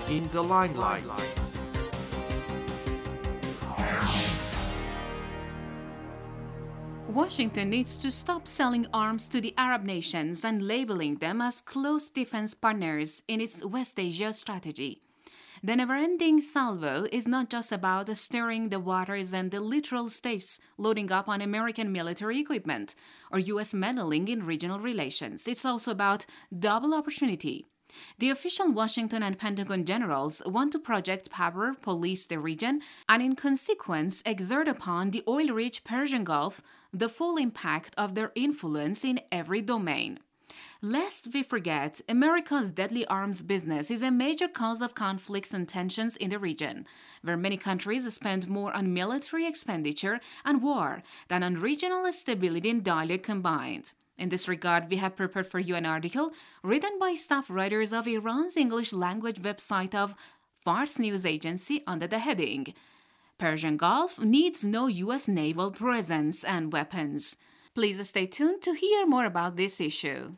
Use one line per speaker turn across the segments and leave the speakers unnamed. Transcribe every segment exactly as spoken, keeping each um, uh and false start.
in the limelight.
Washington needs to stop selling arms to the Arab nations and labeling them as close defense partners in its West Asia strategy. The never-ending salvo is not just about stirring the waters and the littoral states loading up on American military equipment or U S meddling in regional relations. It's also about double opportunity. The official Washington and Pentagon generals want to project power, police the region, and in consequence exert upon the oil-rich Persian Gulf the full impact of their influence in every domain. Lest we forget, America's deadly arms business is a major cause of conflicts and tensions in the region, where many countries spend more on military expenditure and war than on regional stability and dialogue combined. In this regard, we have prepared for you an article written by staff writers of Iran's English language website of Fars News Agency under the heading Persian Gulf Needs No U S Naval Presence and Weapons. Please stay tuned to hear more about this issue.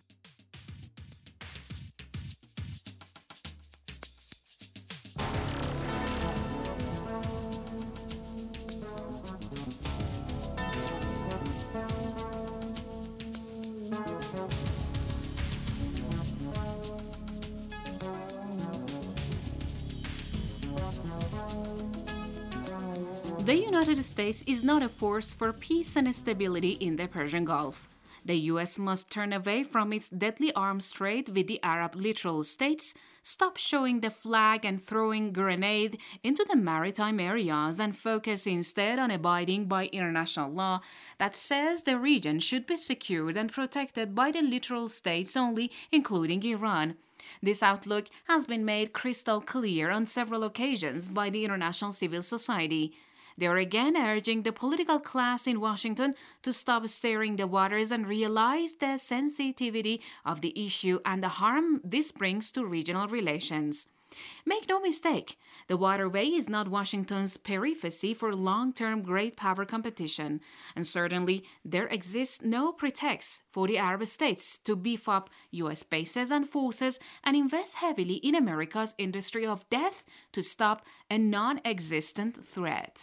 The United States is not a force for peace and stability in the Persian Gulf. The U S must turn away from its deadly arms trade with the Arab littoral states, stop showing the flag and throwing grenade into the maritime areas, and focus instead on abiding by international law that says the region should be secured and protected by the littoral states only, including Iran. This outlook has been made crystal clear on several occasions by the international civil society. They are again urging the political class in Washington to stop stirring the waters and realize the sensitivity of the issue and the harm this brings to regional relations. Make no mistake, the waterway is not Washington's periphery for long-term great power competition, and certainly there exists no pretext for the Arab states to beef up U S bases and forces and invest heavily in America's industry of death to stop a non-existent threat.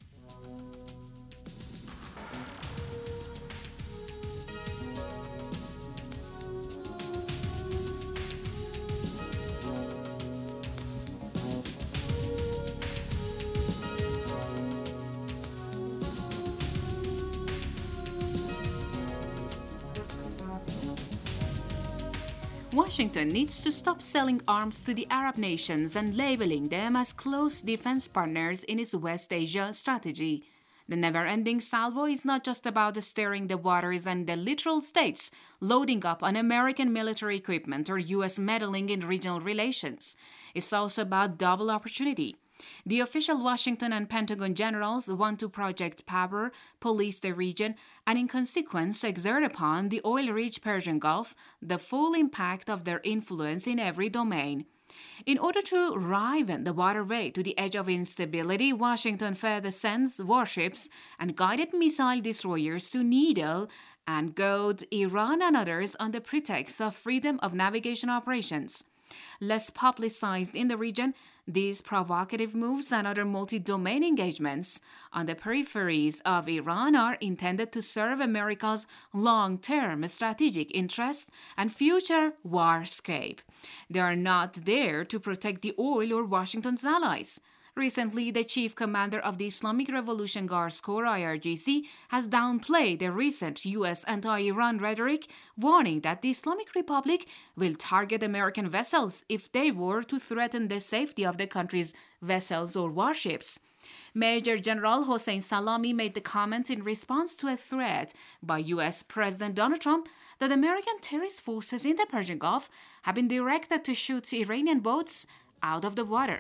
Washington needs to stop selling arms to the Arab nations and labeling them as close defense partners in its West Asia strategy. The never-ending salvo is not just about stirring the waters and the littoral states loading up on American military equipment or U S meddling in regional relations. It's also about double opportunity. The official Washington and Pentagon generals want to project power, police the region, and in consequence exert upon the oil-rich Persian Gulf the full impact of their influence in every domain. In order to riven the waterway to the edge of instability, Washington further sends warships and guided missile destroyers to needle and goad Iran and others on the pretext of freedom of navigation operations. Less publicized in the region, these provocative moves and other multi-domain engagements on the peripheries of Iran are intended to serve America's long-term strategic interest and future warscape. They are not there to protect the oil or Washington's allies. Recently, the chief commander of the Islamic Revolution Guards Corps, I R G C, has downplayed the recent U S anti-Iran rhetoric, warning that the Islamic Republic will target American vessels if they were to threaten the safety of the country's vessels or warships. Major General Hossein Salami made the comment in response to a threat by U S President Donald Trump that American terrorist forces in the Persian Gulf have been directed to shoot Iranian boats out of the water.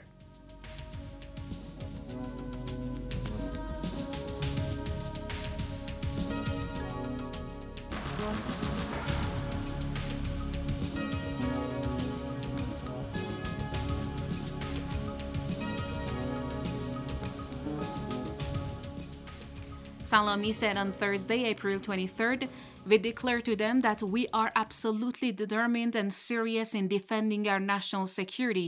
Salami said on Thursday, April twenty-third, "We declare to them that we are absolutely determined and serious in defending our national security.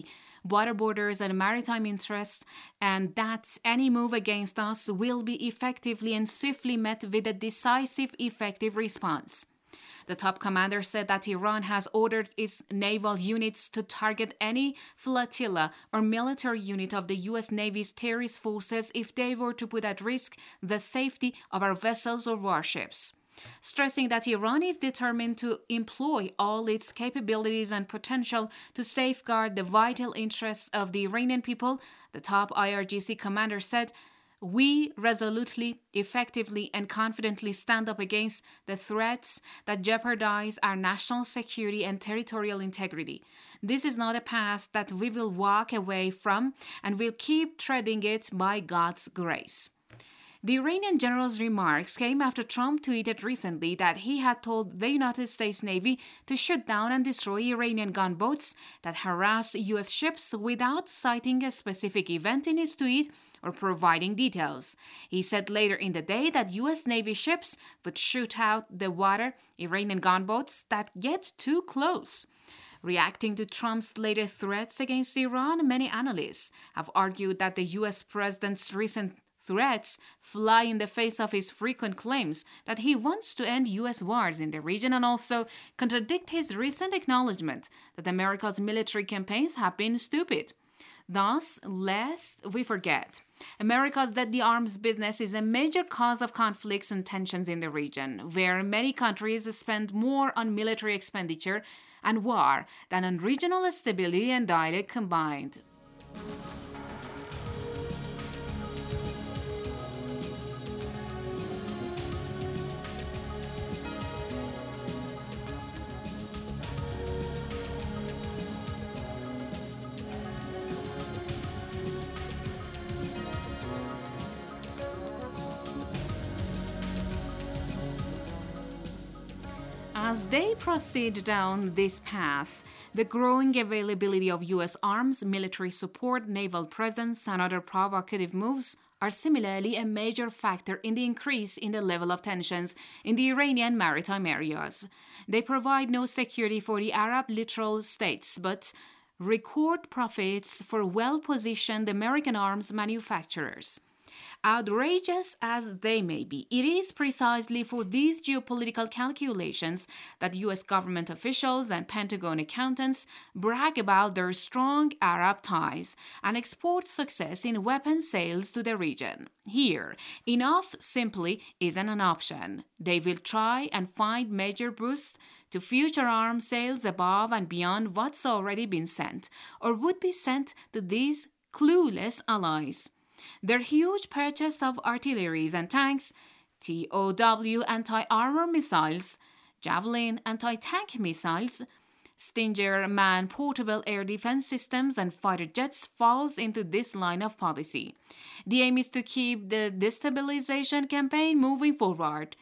water borders, and maritime interests, and that any move against us will be effectively and swiftly met with a decisive, effective response. The top commander said that Iran has ordered its naval units to target any flotilla or military unit of the U S Navy's terrorist forces if they were to put at risk the safety of our vessels or warships. Stressing that Iran is determined to employ all its capabilities and potential to safeguard the vital interests of the Iranian people, the top I R G C commander said, "We resolutely, effectively, and confidently stand up against the threats that jeopardize our national security and territorial integrity. This is not a path that we will walk away from, and we'll keep treading it by God's grace." The Iranian general's remarks came after Trump tweeted recently that he had told the United States Navy to shoot down and destroy Iranian gunboats that harass U S ships without citing a specific event in his tweet or providing details. He said later in the day that U S Navy ships would shoot out the water Iranian gunboats that get too close. Reacting to Trump's latest threats against Iran, many analysts have argued that the U S president's recent threats fly in the face of his frequent claims that he wants to end U S wars in the region and also contradict his recent acknowledgement that America's military campaigns have been stupid. Thus, lest we forget, America's deadly arms business is a major cause of conflicts and tensions in the region, where many countries spend more on military expenditure and war than on regional stability and dialogue combined. As they proceed down this path, the growing availability of U S arms, military support, naval presence, and other provocative moves are similarly a major factor in the increase in the level of tensions in the Iranian maritime areas. They provide no security for the Arab littoral states, but record profits for well-positioned American arms manufacturers. Outrageous as they may be, it is precisely for these geopolitical calculations that U S government officials and Pentagon accountants brag about their strong Arab ties and export success in weapon sales to the region. Here, enough simply isn't an option. They will try and find major boosts to future arms sales above and beyond what's already been sent or would be sent to these clueless allies. Their huge purchase of artilleries and tanks, T O W anti-armor missiles, Javelin anti-tank missiles, Stinger man-portable air defense systems, and fighter jets falls into this line of policy. The aim is to keep the destabilization campaign moving forward,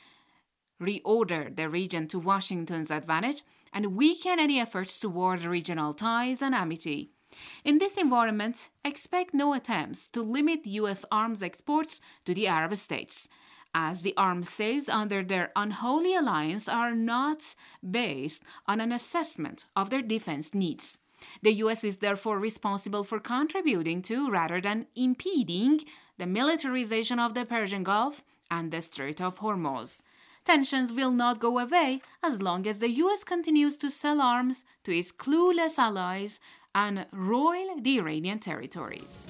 reorder the region to Washington's advantage, and weaken any efforts toward regional ties and amity. In this environment, expect no attempts to limit U S arms exports to the Arab states, as the arms sales under their unholy alliance are not based on an assessment of their defense needs. The U S is therefore responsible for contributing to, rather than impeding, the militarization of the Persian Gulf and the Strait of Hormuz. Tensions will not go away as long as the U S continues to sell arms to its clueless allies and roil the Iranian territories.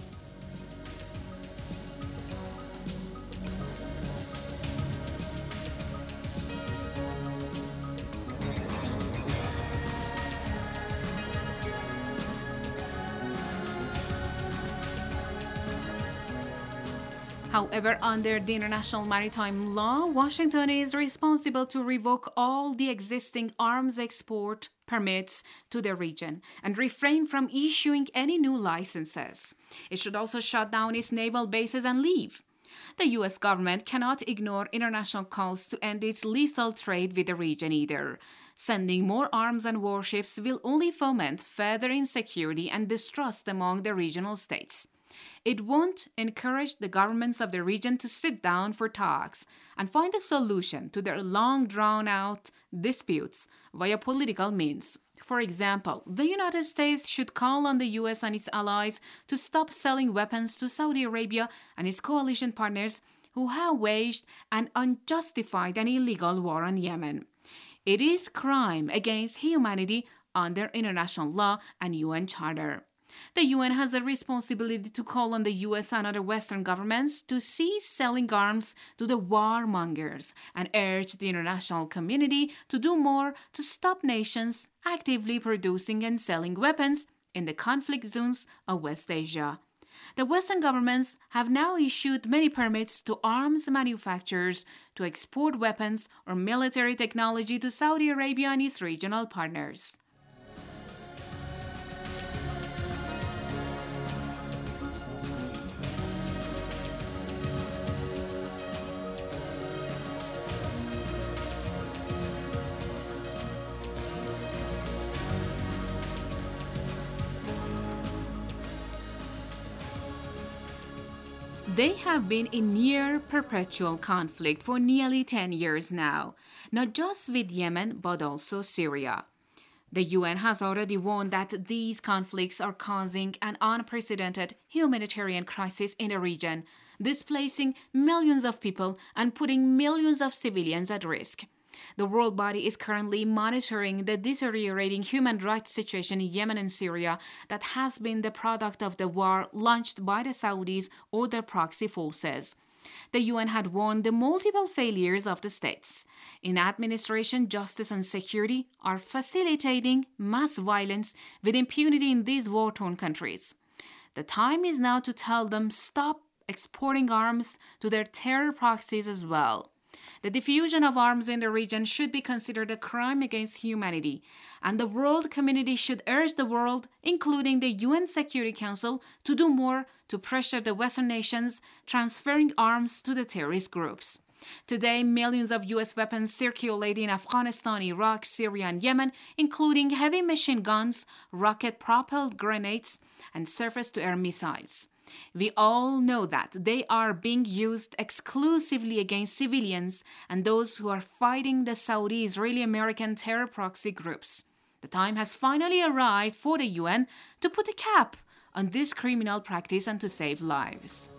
However, under the international maritime law, Washington is responsible to revoke all the existing arms export permits to the region and refrain from issuing any new licenses. It should also shut down its naval bases and leave. The U S government cannot ignore international calls to end its lethal trade with the region either. Sending more arms and warships will only foment further insecurity and distrust among the regional states. It won't encourage the governments of the region to sit down for talks and find a solution to their long drawn-out disputes via political means. For example, the United States should call on the U S and its allies to stop selling weapons to Saudi Arabia and its coalition partners who have waged an unjustified and illegal war on Yemen. It is crime against humanity under international law and U N Charter. The U N has a responsibility to call on the U S and other Western governments to cease selling arms to the warmongers and urge the international community to do more to stop nations actively producing and selling weapons in the conflict zones of West Asia. The Western governments have now issued many permits to arms manufacturers to export weapons or military technology to Saudi Arabia and its regional partners. They have been in near perpetual conflict for nearly ten years now, not just with Yemen but also Syria. The U N has already warned that these conflicts are causing an unprecedented humanitarian crisis in the region, displacing millions of people and putting millions of civilians at risk. The world body is currently monitoring the deteriorating human rights situation in Yemen and Syria that has been the product of the war launched by the Saudis or their proxy forces. The U N had warned the multiple failures of the states in administration, justice, and security are facilitating mass violence with impunity in these war-torn countries. The time is now to tell them stop exporting arms to their terror proxies as well. The diffusion of arms in the region should be considered a crime against humanity, and the world community should urge the world, including the U N Security Council, to do more to pressure the Western nations transferring arms to the terrorist groups. Today, millions of U S weapons circulate in Afghanistan, Iraq, Syria, and Yemen, including heavy machine guns, rocket-propelled grenades, and surface-to-air missiles. We all know that they are being used exclusively against civilians and those who are fighting the Saudi-Israeli-American terror proxy groups. The time has finally arrived for the U N to put a cap on this criminal practice and to save lives.